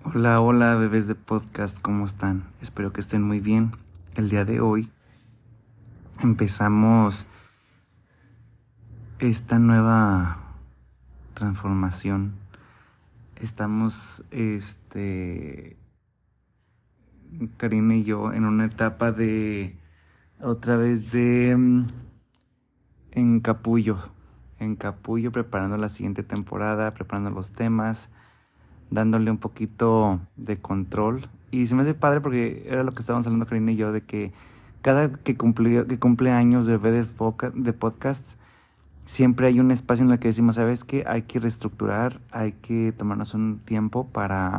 Hola, hola bebés de podcast, ¿cómo están? Espero que estén muy bien. El día de hoy empezamos esta nueva transformación. Estamos, Karina y yo en una etapa otra vez en Capullo, preparando la siguiente temporada, preparando los temas, dándole un poquito de control. Y se me hace padre porque era lo que estábamos hablando Karina y yo, de que cada que cumple años de bebé de podcast, siempre hay un espacio en el que decimos, ¿sabes qué? Hay que reestructurar, hay que tomarnos un tiempo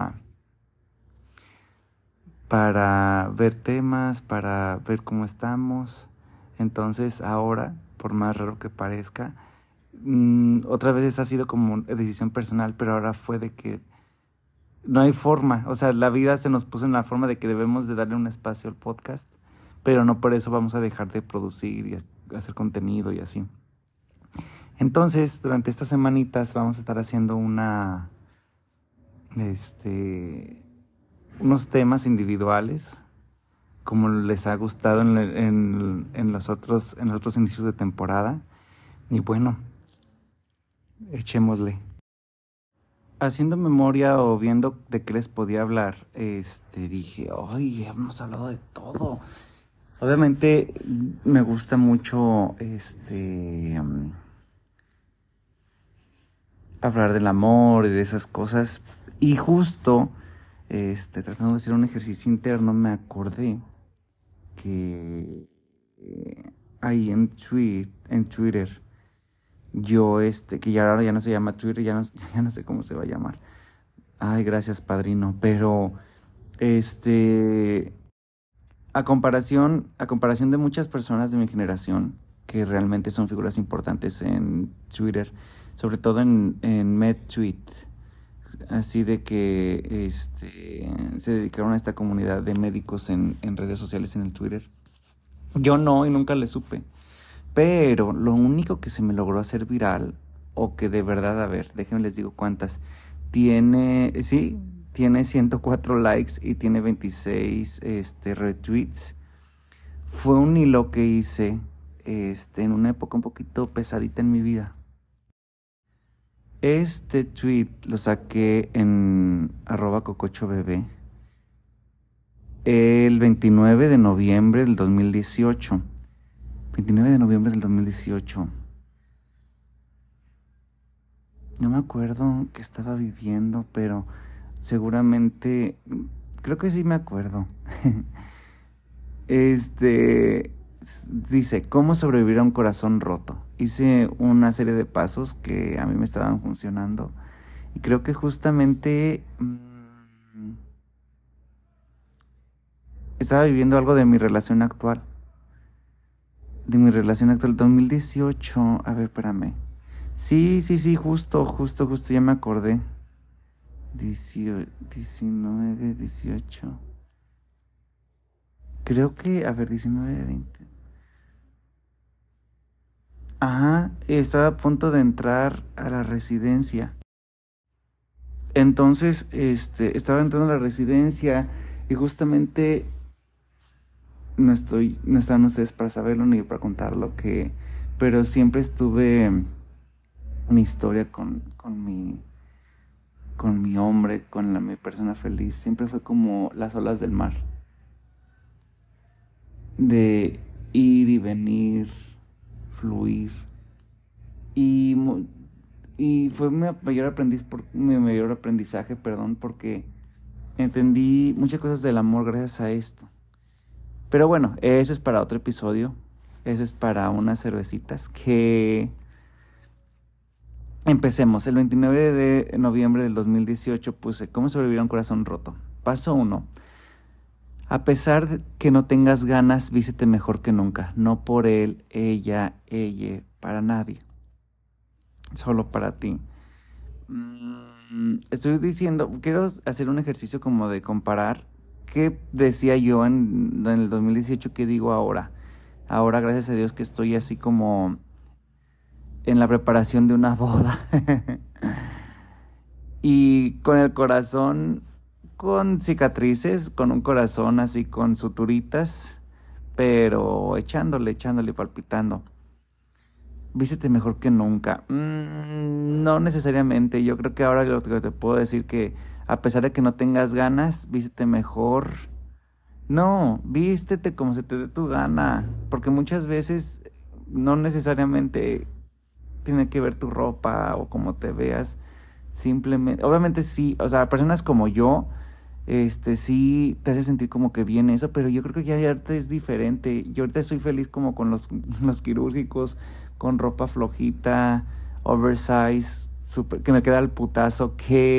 para ver temas, para ver cómo estamos. Entonces ahora, por más raro que parezca, otra vez ha sido como decisión personal, pero ahora fue de que no hay forma, o sea, la vida se nos puso en la forma de que debemos de darle un espacio al podcast, pero no por eso vamos a dejar de producir y hacer contenido y así. Entonces, durante estas semanitas vamos a estar haciendo unos temas individuales, como les ha gustado en los otros inicios de temporada. Y bueno, echémosle. Haciendo memoria o viendo de qué les podía hablar, dije, ay, hemos hablado de todo. Obviamente me gusta mucho hablar del amor y de esas cosas. Y justo, tratando de hacer un ejercicio interno, me acordé que ahí en Twitter, yo, que ya ahora ya no se llama Twitter, ya no sé cómo se va a llamar. Ay, gracias, padrino. Pero, a comparación de muchas personas de mi generación, que realmente son figuras importantes en Twitter, sobre todo en MedTweet, así de que se dedicaron a esta comunidad de médicos en redes sociales en el Twitter. Yo no, y nunca le supe. Pero lo único que se me logró hacer viral, o que de verdad, a ver, déjenme les digo cuántas, tiene 104 likes y tiene 26 retweets. Fue un hilo que hice en una época un poquito pesadita en mi vida. Este tweet lo saqué en @cocochobebé el 29 de noviembre del 2018. 29 de noviembre del 2018. No me acuerdo qué estaba viviendo, pero seguramente, creo que sí me acuerdo. Dice, ¿cómo sobrevivir a un corazón roto? Hice una serie de pasos que a mí me estaban funcionando. Y creo que justamente estaba viviendo algo de mi relación actual. 2018. A ver, espérame. Sí, justo, ya me acordé. 19, 18. Creo que, a ver, 19, 20. Ajá, estaba a punto de entrar a la residencia. Entonces, estaba entrando a la residencia y justamente no están ustedes para saberlo ni para contarlo, pero siempre estuve mi historia con mi hombre, mi persona feliz, siempre fue como las olas del mar, de ir y venir, fluir. Y fue mi mayor aprendizaje, porque entendí muchas cosas del amor gracias a esto. Pero bueno, eso es para otro episodio. Eso es para unas cervecitas que... Empecemos. El 29 de noviembre del 2018 puse ¿cómo sobrevivir a un corazón roto? Paso 1. A pesar de que no tengas ganas, vístete mejor que nunca. No por él, ella, para nadie. Solo para ti. Estoy diciendo, quiero hacer un ejercicio como de comparar qué decía yo en el 2018, qué digo ahora. Ahora, gracias a Dios, que estoy así como en la preparación de una boda. Y con el corazón con cicatrices, con un corazón así, con suturitas, pero echándole, palpitando. Vístete mejor que nunca. No necesariamente. Yo creo que ahora lo que te puedo decir que a pesar de que no tengas ganas, vístete mejor. No, vístete como se te dé tu gana. Porque muchas veces no necesariamente tiene que ver tu ropa o cómo te veas. Simplemente, obviamente sí, o sea, personas como yo, sí te hace sentir como que bien eso, pero yo creo que ya ahorita es diferente. Yo ahorita estoy feliz como con los quirúrgicos, con ropa flojita, oversize, super, que me queda el putazo,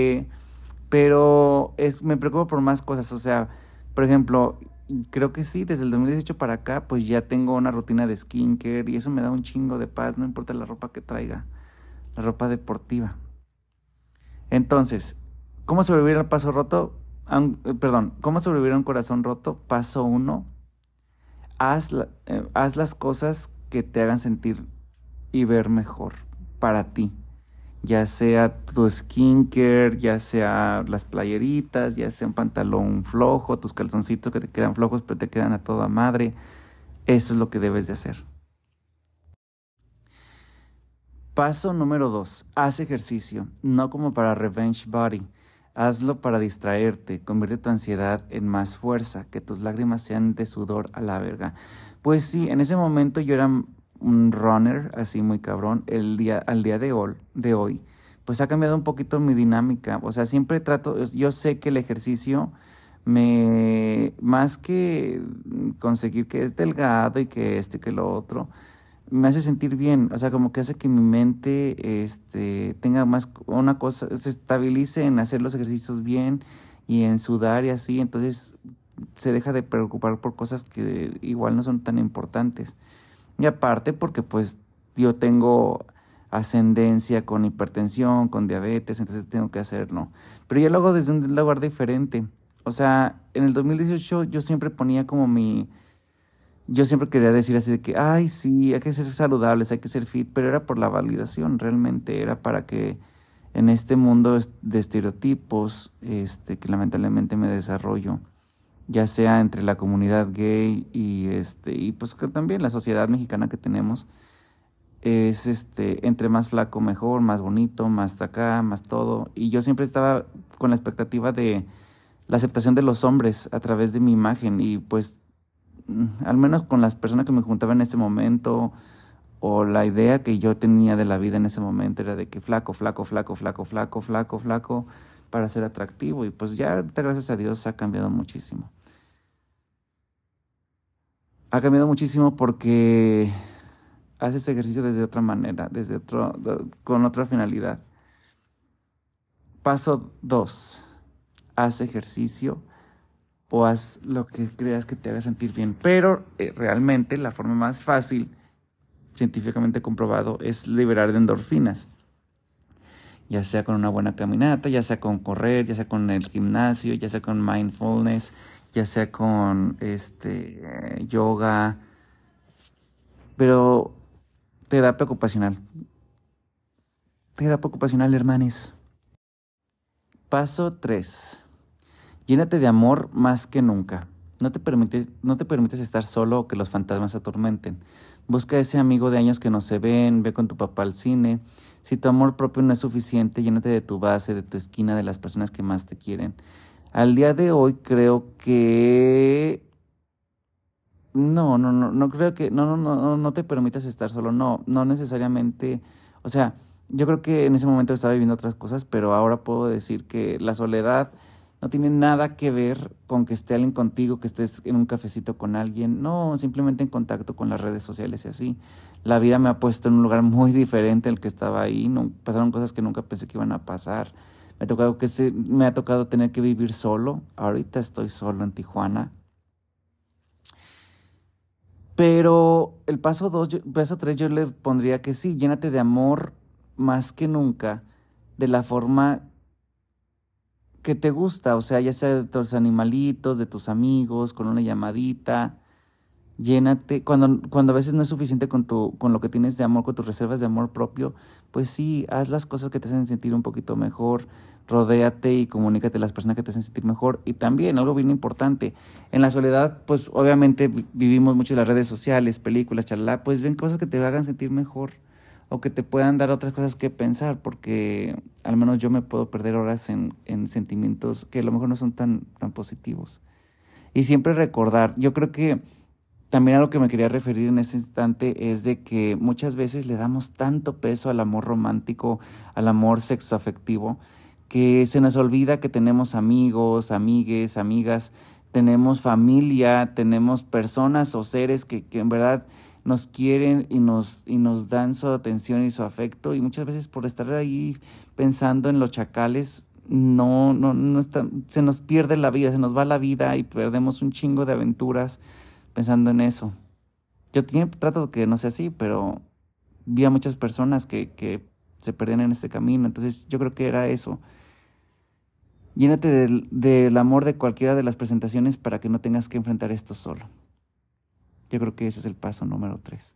pero me preocupa por más cosas, o sea, por ejemplo, creo que sí, desde el 2018 para acá, pues ya tengo una rutina de skincare y eso me da un chingo de paz, no importa la ropa que traiga, la ropa deportiva. Entonces, ¿cómo sobrevivir al paso roto? Perdón, ¿cómo sobrevivir a un corazón roto? Paso uno, haz las cosas que te hagan sentir y ver mejor para ti. Ya sea tu skincare, ya sea las playeritas, ya sea un pantalón flojo, tus calzoncitos que te quedan flojos pero te quedan a toda madre. Eso es lo que debes de hacer. Paso número 2. Haz ejercicio, no como para revenge body. Hazlo para distraerte, convierte tu ansiedad en más fuerza, que tus lágrimas sean de sudor a la verga. Pues sí, en ese momento yo era un runner, así muy cabrón, al día de hoy, pues ha cambiado un poquito mi dinámica. O sea, siempre trato, yo sé que el ejercicio más que conseguir que es delgado y que que lo otro, me hace sentir bien, o sea, como que hace que mi mente, tenga más, una cosa, se estabilice en hacer los ejercicios bien y en sudar y así, entonces se deja de preocupar por cosas que igual no son tan importantes. Y aparte porque pues yo tengo ascendencia con hipertensión, con diabetes, entonces tengo que hacerlo. Pero yo lo hago desde un lugar diferente. O sea, en el 2018 yo siempre ponía como yo siempre quería decir así de que, ay, sí, hay que ser saludables, hay que ser fit, pero era por la validación, realmente era para que en este mundo de estereotipos, que lamentablemente me desarrollo, ya sea entre la comunidad gay y pues que también la sociedad mexicana que tenemos, es entre más flaco mejor, más bonito, más acá, más todo, y yo siempre estaba con la expectativa de la aceptación de los hombres a través de mi imagen y pues al menos con las personas que me juntaba en ese momento, o la idea que yo tenía de la vida en ese momento era de que flaco, flaco, flaco, flaco, flaco, flaco, flaco, para ser atractivo. Y pues ya ahorita, gracias a Dios, ha cambiado muchísimo. Ha cambiado muchísimo porque haces ejercicio desde otra manera, con otra finalidad. Paso 2. Haz ejercicio o haz lo que creas que te haga sentir bien. Pero realmente la forma más fácil, científicamente comprobado, es liberar de endorfinas. Ya sea con una buena caminata, ya sea con correr, ya sea con el gimnasio, ya sea con mindfulness, ya sea con yoga, pero terapia ocupacional. Terapia ocupacional, hermanes. Paso 3. Llénate de amor más que nunca. No te permites estar solo o que los fantasmas se atormenten. Busca a ese amigo de años que no se ven, ve con tu papá al cine. Si tu amor propio no es suficiente, llénate de tu base, de tu esquina, de las personas que más te quieren. Al día de hoy creo que no creo que no te permitas estar solo, no necesariamente, o sea, yo creo que en ese momento estaba viviendo otras cosas, pero ahora puedo decir que la soledad no tiene nada que ver con que esté alguien contigo, que estés en un cafecito con alguien, no, simplemente en contacto con las redes sociales y así. La vida me ha puesto en un lugar muy diferente al que estaba ahí, no, pasaron cosas que nunca pensé que iban a pasar. Me ha tocado tener que vivir solo. Ahorita estoy solo en Tijuana. Pero el paso 3 yo le pondría que sí, llénate de amor más que nunca, de la forma que te gusta, o sea, ya sea de tus animalitos, de tus amigos, con una llamadita. Llénate, cuando a veces no es suficiente con lo que tienes de amor, con tus reservas de amor propio, pues sí, haz las cosas que te hacen sentir un poquito mejor. rodéate y comunícate a las personas que te hacen sentir mejor. Y también, algo bien importante, en la soledad, pues obviamente vivimos mucho en las redes sociales, películas, chalala, pues ven cosas que te hagan sentir mejor o que te puedan dar otras cosas que pensar, porque al menos yo me puedo perder horas en sentimientos que a lo mejor no son tan positivos. Y siempre recordar, yo creo que también a lo que me quería referir en ese instante es de que muchas veces le damos tanto peso al amor romántico, al amor sexoafectivo, que se nos olvida que tenemos amigos, amigues, amigas, tenemos familia, tenemos personas o seres que en verdad nos quieren y nos dan su atención y su afecto, y muchas veces por estar ahí pensando en los chacales, no está, se nos pierde la vida, se nos va la vida y perdemos un chingo de aventuras pensando en eso. Trato de que no sea así, pero vi a muchas personas que se perdían en este camino, entonces yo creo que era eso. Llénate del amor de cualquiera de las presentaciones para que no tengas que enfrentar esto solo. Yo creo que ese es el paso número 3.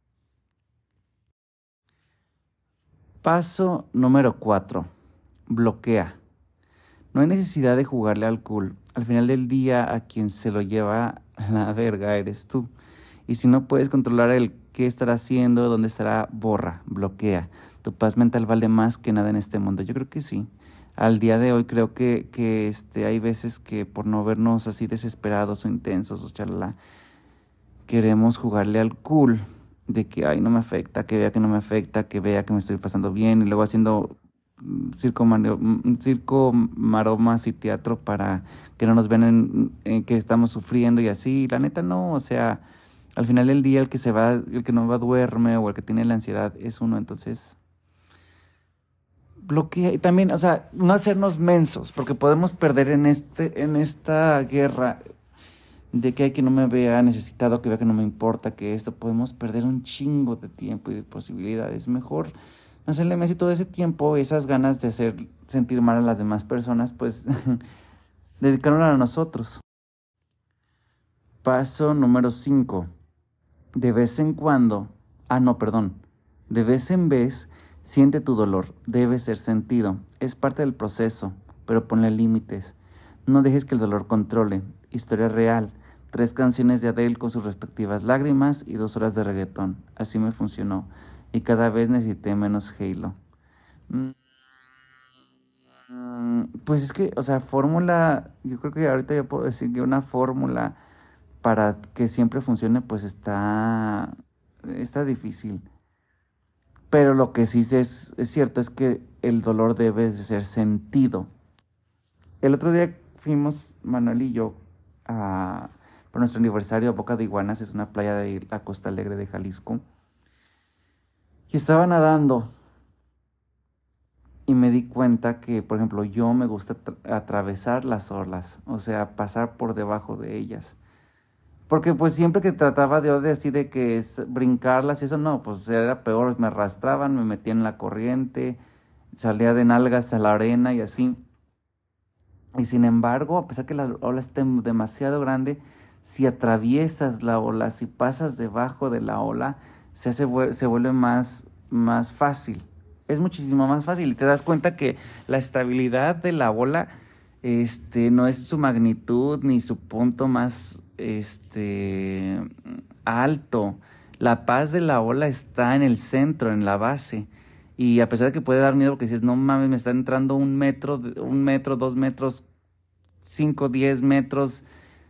Paso número 4. Bloquea. No hay necesidad de jugarle al cool. Al final del día, a quien se lo lleva la verga eres tú. Y si no puedes controlar el qué estará haciendo, dónde estará, borra, bloquea. Tu paz mental vale más que nada en este mundo. Yo creo que sí. Al día de hoy creo que hay veces que por no vernos así desesperados o intensos o chalala, queremos jugarle al cool de que, ay, no me afecta, que vea que no me afecta, que vea que me estoy pasando bien, y luego haciendo circo, maromas y teatro para que no nos vean en que estamos sufriendo y así. La neta no, o sea, al final del día el que no va duerme o el que tiene la ansiedad es uno, entonces bloquea. Y también, o sea, no hacernos mensos, porque podemos perder en esta guerra de que hay que no me vea necesitado, que vea que no me importa, que esto, podemos perder un chingo de tiempo y de posibilidades. Mejor no hacerle mes y todo ese tiempo, esas ganas de hacer sentir mal a las demás personas, pues dedicarlo a nosotros. Paso número 5. De vez en cuando, no, perdón, de vez en vez, siente tu dolor, debe ser sentido, es parte del proceso, pero ponle límites. No dejes que el dolor controle. Historia real. 3 canciones de Adele con sus respectivas lágrimas y 2 horas de reggaetón. Así me funcionó. Y cada vez necesité menos Halo. Pues es que, o sea, fórmula, yo creo que ahorita ya puedo decir que una fórmula para que siempre funcione, pues está difícil. Pero lo que sí es cierto es que el dolor debe de ser sentido. El otro día fuimos, Manuel y yo, por nuestro aniversario a Boca de Iguanas, es una playa de la Costa Alegre de Jalisco. Y estaba nadando y me di cuenta que, por ejemplo, yo me gusta atravesar las olas, o sea, pasar por debajo de ellas. Porque pues siempre que trataba de así de que brincarlas y eso, no, pues era peor, me arrastraban, me metían en la corriente, salía de nalgas a la arena y así. Y sin embargo, a pesar que la ola esté demasiado grande, si atraviesas la ola, si pasas debajo de la ola, se vuelve más fácil. Es muchísimo más fácil y te das cuenta que la estabilidad de la ola no es su magnitud ni su punto más alto. La paz de la ola está en el centro, en la base. Y a pesar de que puede dar miedo porque dices, no mames, me está entrando 1 metro, 2 metros, 5, 10 metros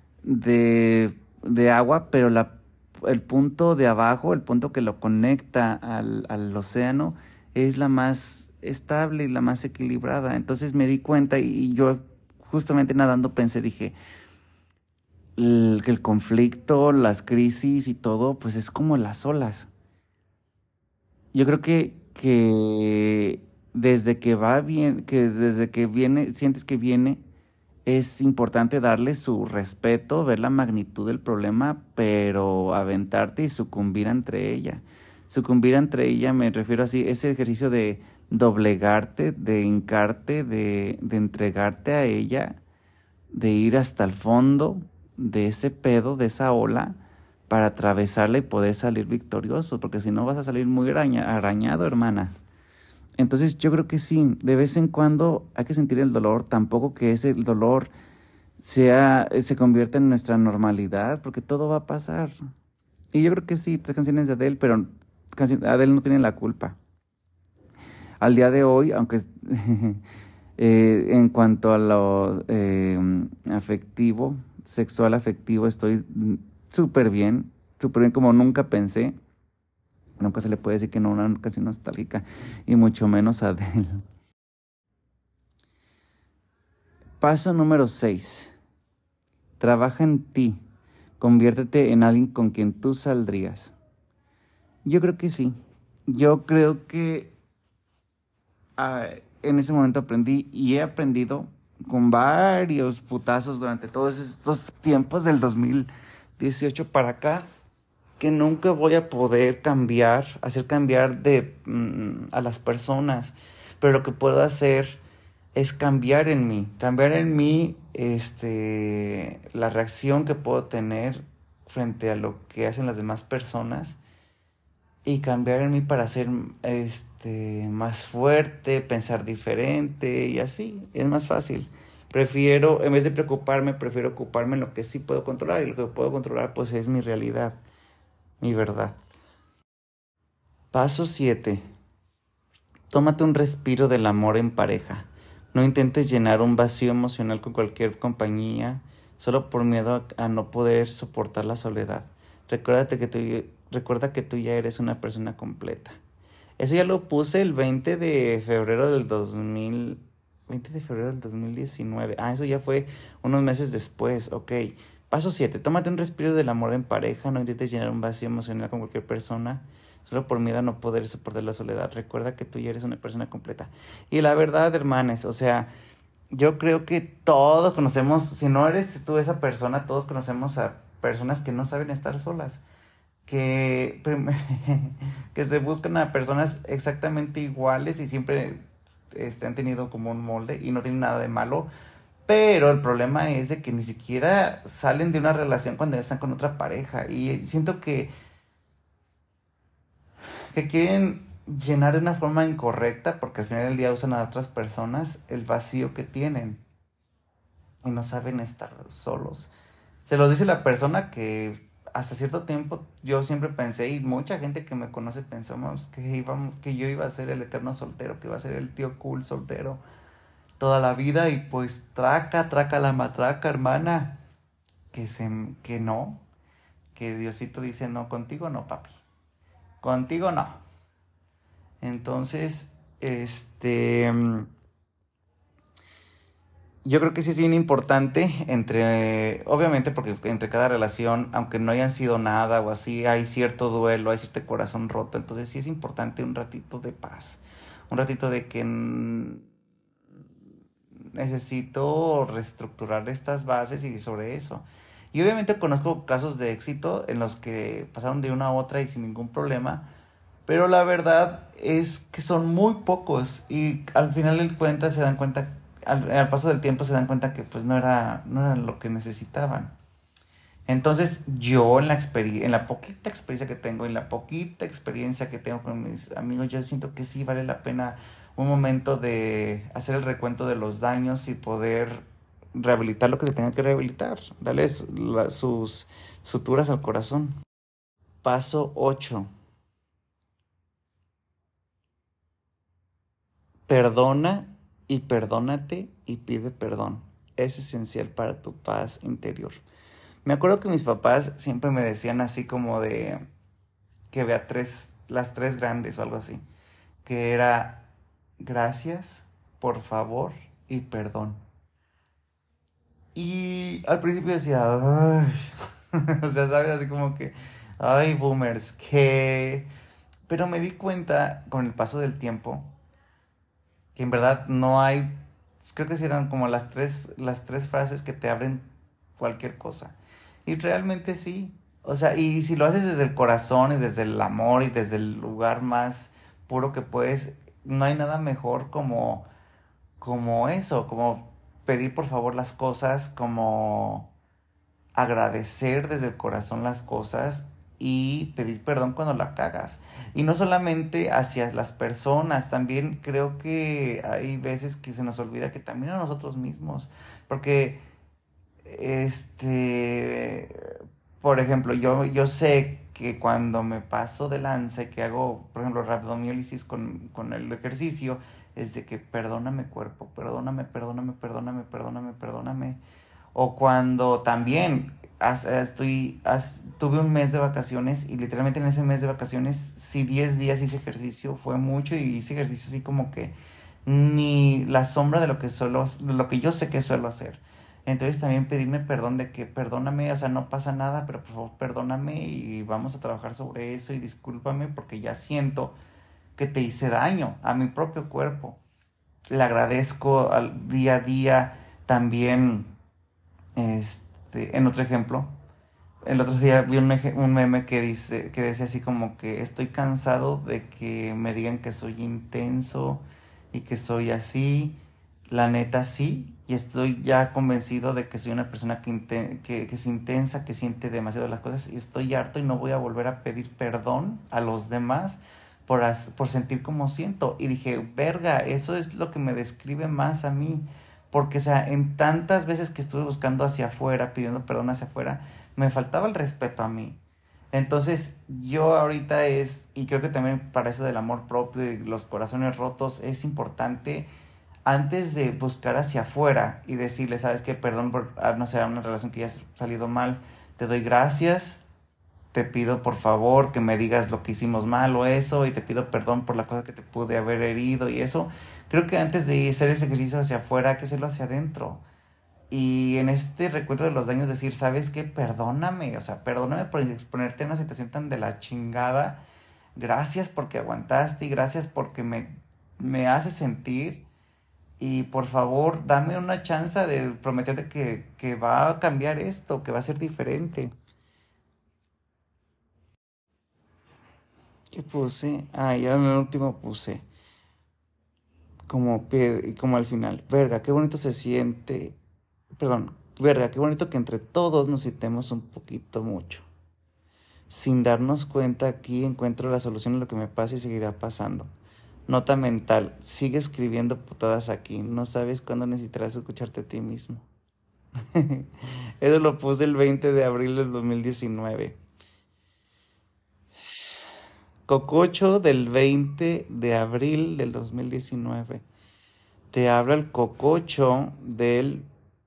de agua, pero el punto de abajo, el punto que lo conecta al océano, es la más estable y la más equilibrada. Entonces me di cuenta y yo justamente nadando dije, que el conflicto, las crisis y todo, pues es como las olas. Yo creo que desde que va bien, que desde que viene, sientes que viene, es importante darle su respeto, ver la magnitud del problema, pero aventarte y sucumbir ante ella. Sucumbir ante ella me refiero así, ese ejercicio de doblegarte, de hincarte, de entregarte a ella, de ir hasta el fondo de ese pedo, de esa ola, para atravesarla y poder salir victorioso, porque si no vas a salir muy arañado, hermana. Entonces yo creo que sí, de vez en cuando hay que sentir el dolor, tampoco que ese dolor se convierta en nuestra normalidad, porque todo va a pasar. Y yo creo que sí, tres canciones de Adele, pero Adele no tiene la culpa. Al día de hoy, aunque en cuanto a lo afectivo, sexual afectivo, estoy súper bien como nunca pensé. Nunca se le puede decir que no a una canción nostálgica, y mucho menos a Adele. Paso número 6. Trabaja en ti. Conviértete en alguien con quien tú saldrías. Yo creo que sí. Yo creo que en ese momento aprendí y he aprendido con varios putazos durante todos estos tiempos del 2018 para acá, que nunca voy a poder hacer cambiar a las personas, pero lo que puedo hacer es cambiar en mí, la reacción que puedo tener frente a lo que hacen las demás personas, y cambiar en mí para ser más fuerte, pensar diferente y así, es más fácil. Prefiero, en vez de preocuparme, prefiero ocuparme en lo que sí puedo controlar, y lo que puedo controlar pues es mi realidad, mi verdad. Paso 7. Tómate un respiro del amor en pareja. No intentes llenar un vacío emocional con cualquier compañía solo por miedo a no poder soportar la soledad. Recuerda que tú ya eres una persona completa. Eso ya lo puse el 20 de febrero del 2019. Eso ya fue unos meses después. Ok. Paso 7. Tómate un respiro del amor en pareja. No intentes llenar un vacío emocional con cualquier persona solo por miedo a no poder soportar la soledad. Recuerda que tú ya eres una persona completa. Y la verdad, hermanes, o sea, yo creo que todos conocemos, si no eres tú esa persona, todos conocemos a personas que no saben estar solas, que, que se buscan a personas exactamente iguales y siempre han tenido como un molde y no tienen nada de malo. Pero el problema es de que ni siquiera salen de una relación cuando ya están con otra pareja. Y siento que quieren llenar de una forma incorrecta, porque al final del día usan a otras personas el vacío que tienen y no saben estar solos. Se los dice la persona que hasta cierto tiempo yo siempre pensé, y mucha gente que me conoce pensamos que yo iba a ser el eterno soltero, que iba a ser el tío cool soltero toda la vida, y pues traca la matraca, hermana, que no, que Diosito dice no, contigo no, papi, contigo no. Entonces, yo creo que sí es bien importante obviamente porque entre cada relación, aunque no hayan sido nada o así, hay cierto duelo, hay cierto corazón roto, entonces sí es importante un ratito de paz, un ratito de que necesito reestructurar estas bases y sobre eso. Y obviamente conozco casos de éxito en los que pasaron de una a otra y sin ningún problema, pero la verdad es que son muy pocos, y al final del cuenta se dan cuenta, al paso del tiempo se dan cuenta que pues no era lo que necesitaban. Entonces yo en la poquita experiencia que tengo, en la poquita experiencia que tengo con mis amigos, yo siento que sí vale la pena un momento de hacer el recuento de los daños y poder rehabilitar lo que se tenga que rehabilitar, darles sus suturas al corazón. Paso 8. Perdona y perdónate y pide perdón. Es esencial para tu paz interior. Me acuerdo que mis papás siempre me decían así como de que vea las tres grandes o algo así. Que era gracias, por favor y perdón. Y al principio decía, ay, o sea, sabes, así como que, ay, boomers, que... Pero me di cuenta con el paso del tiempo que en verdad no hay, creo que sí eran como las tres frases que te abren cualquier cosa. Y realmente sí. O sea, y si lo haces desde el corazón y desde el amor y desde el lugar más puro que puedes, no hay nada mejor como eso, como pedir por favor las cosas, como agradecer desde el corazón las cosas, y pedir perdón cuando la cagas. Y no solamente hacia las personas, también creo que hay veces que se nos olvida que también a nosotros mismos. Porque, este, por ejemplo, yo sé que cuando me paso de lanza y que hago, por ejemplo, rabdomiólisis con el ejercicio, es de que perdóname cuerpo, perdóname, perdóname, perdóname, perdóname, perdóname. O cuando también tuve un mes de vacaciones y literalmente en ese mes de vacaciones, si 10 días hice ejercicio, fue mucho y hice ejercicio así como que ni la sombra de de lo que yo sé que suelo hacer. Entonces también pedirme perdón de que perdóname, o sea, no pasa nada, pero por favor perdóname y vamos a trabajar sobre eso y discúlpame porque ya siento que te hice daño a mi propio cuerpo. Le agradezco al día a día también, en otro ejemplo, el otro día vi un meme que decía así como que estoy cansado de que me digan que soy intenso y que soy así, la neta sí, y estoy ya convencido de que soy una persona que es intensa, que siente demasiado las cosas y estoy harto y no voy a volver a pedir perdón a los demás por sentir como siento. Y dije, verga, eso es lo que me describe más a mí. Porque, o sea, en tantas veces que estuve buscando hacia afuera, pidiendo perdón hacia afuera, me faltaba el respeto a mí. Entonces, yo ahorita y creo que también para eso del amor propio y los corazones rotos, es importante, antes de buscar hacia afuera y decirle, sabes qué, perdón por, no sé, una relación que ya ha salido mal, te doy gracias, te pido por favor que me digas lo que hicimos mal o eso, y te pido perdón por la cosa que te pude haber herido y eso. Creo que antes de hacer ese ejercicio hacia afuera, hay que hacerlo hacia adentro. Y en este recuento de los daños decir, ¿sabes qué? Perdóname, o sea, perdóname por exponerte a una situación tan de la chingada. Gracias porque aguantaste y gracias porque me haces sentir. Y por favor, dame una chance de prometerte que va a cambiar esto, que va a ser diferente. ¿Qué puse? Ah, ya en el último puse. Como al final. Verga, qué bonito se siente. Perdón, verga, qué bonito que entre todos nos citemos un poquito mucho. Sin darnos cuenta, aquí encuentro la solución a lo que me pasa y seguirá pasando. Nota mental, sigue escribiendo putadas aquí. No sabes cuándo necesitarás escucharte a ti mismo. Eso lo puse el 20 de abril del 2019. Cococho del 20 de abril del 2019. Te habla el cococho del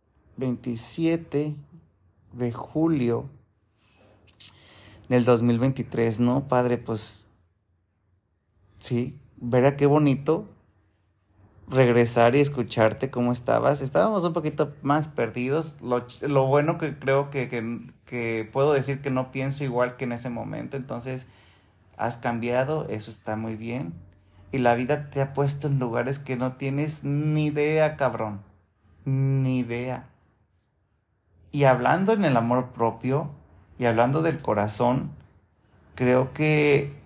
27 de julio del 2023, ¿no? Padre, pues sí, verá qué bonito regresar y escucharte cómo estabas. Estábamos un poquito más perdidos. Lo bueno que creo que puedo decir que no pienso igual que en ese momento. Entonces, has cambiado, eso está muy bien. Y la vida te ha puesto en lugares que no tienes ni idea, cabrón. Ni idea. Y hablando en el amor propio y hablando del corazón, creo que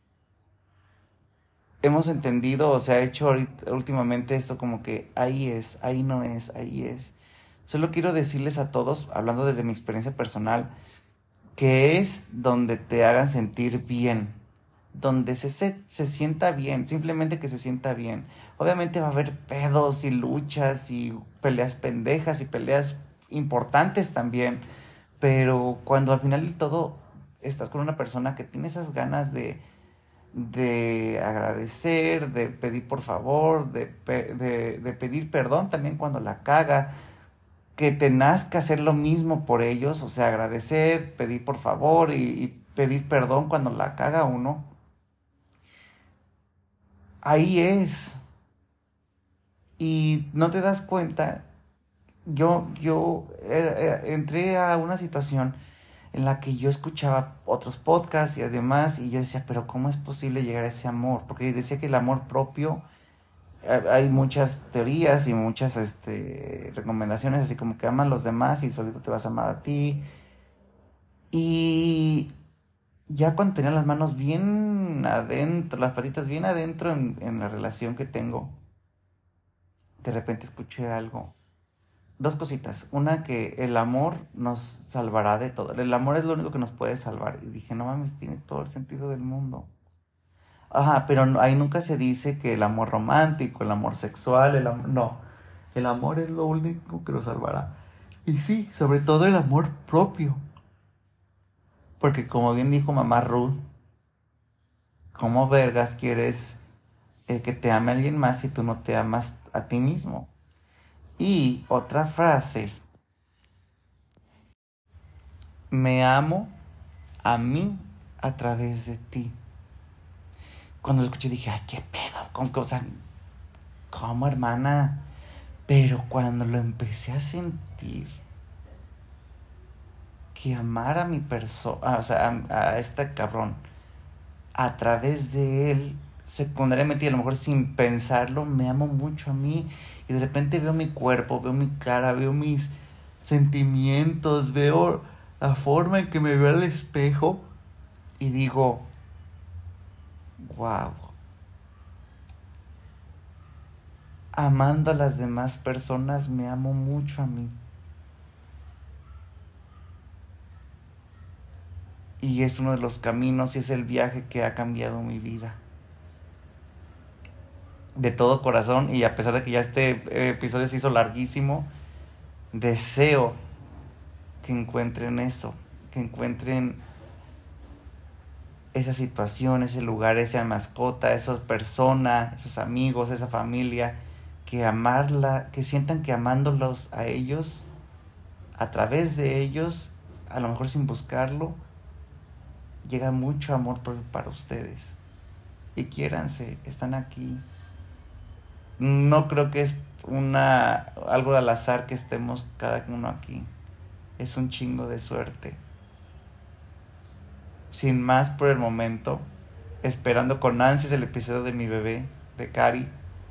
hemos entendido o se ha hecho últimamente esto como que ahí es, ahí no es, ahí es. Solo quiero decirles a todos, hablando desde mi experiencia personal, que es donde te hagan sentir bien, donde se sienta bien, simplemente que se sienta bien. Obviamente va a haber pedos y luchas y peleas pendejas y peleas importantes también, pero cuando al final de todo estás con una persona que tiene esas ganas de agradecer, de pedir por favor, de pedir perdón también cuando la caga, que te nazca hacer lo mismo por ellos, o sea, agradecer, pedir por favor y pedir perdón cuando la caga uno, ahí es. Y no te das cuenta, yo entré a una situación en la que yo escuchaba otros podcasts y además, y yo decía, pero ¿cómo es posible llegar a ese amor? Porque decía que el amor propio, hay muchas teorías y muchas recomendaciones, así como que ama a los demás y solito te vas a amar a ti. Y ya cuando tenía las manos bien adentro, las patitas bien adentro en la relación que tengo, de repente escuché algo. dos cositas. Una, que el amor nos salvará de todo. El amor es lo único que nos puede salvar. Y dije, no mames, tiene todo el sentido del mundo. Ajá, pero ahí nunca se dice que el amor romántico, el amor sexual, el amor... No, el amor es lo único que nos salvará. Y sí, sobre todo el amor propio. Porque como bien dijo mamá Ruth, ¿cómo vergas quieres que te ame alguien más si tú no te amas a ti mismo? Y otra frase, me amo a mí a través de ti. Cuando lo escuché dije, ay, qué pedo, o sea, ¿cómo, hermana? Pero cuando lo empecé a sentir, que amar a mi persona, o sea, a este cabrón, a través de él, secundariamente y a lo mejor sin pensarlo, me amo mucho a mí. Y de repente veo mi cuerpo, veo mi cara, veo mis sentimientos, veo la forma en que me veo al espejo y digo, wow, amando a las demás personas me amo mucho a mí. Y es uno de los caminos y es el viaje que ha cambiado mi vida. De todo corazón, y a pesar de que ya este episodio se hizo larguísimo, deseo que encuentren eso, que encuentren esa situación, ese lugar, esa mascota, esas personas, esos amigos, esa familia, que amarla, que sientan que amándolos a ellos, a través de ellos, a lo mejor sin buscarlo, llega mucho amor para ustedes. Y quiéranse, están aquí. No creo que es algo al azar que estemos cada uno aquí. Es un chingo de suerte. Sin más por el momento, esperando con ansias el episodio de mi bebé, de Cari,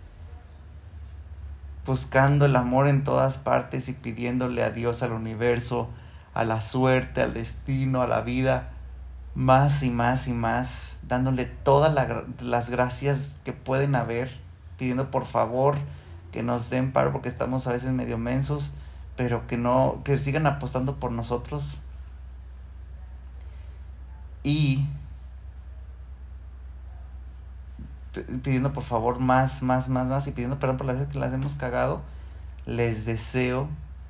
buscando el amor en todas partes y pidiéndole a Dios, al universo, a la suerte, al destino, a la vida, más y más y más, dándole todas las gracias que pueden haber, pidiendo por favor que nos den paro porque estamos a veces medio mensos, pero que sigan apostando por nosotros. Y pidiendo por favor más y pidiendo perdón por las veces que las hemos cagado. Les deseo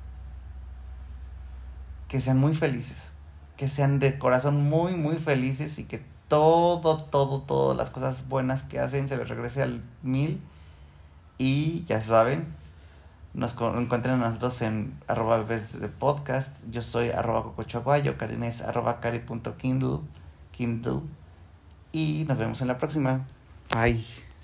que sean muy felices, que sean de corazón muy felices y que todas las cosas buenas que hacen se les regrese al 1000. Y ya saben, nos encuentran a nosotros en @bebés de podcast. Yo soy @cocochaguayo, Karina es @cari.kindle. Y nos vemos en la próxima. Bye.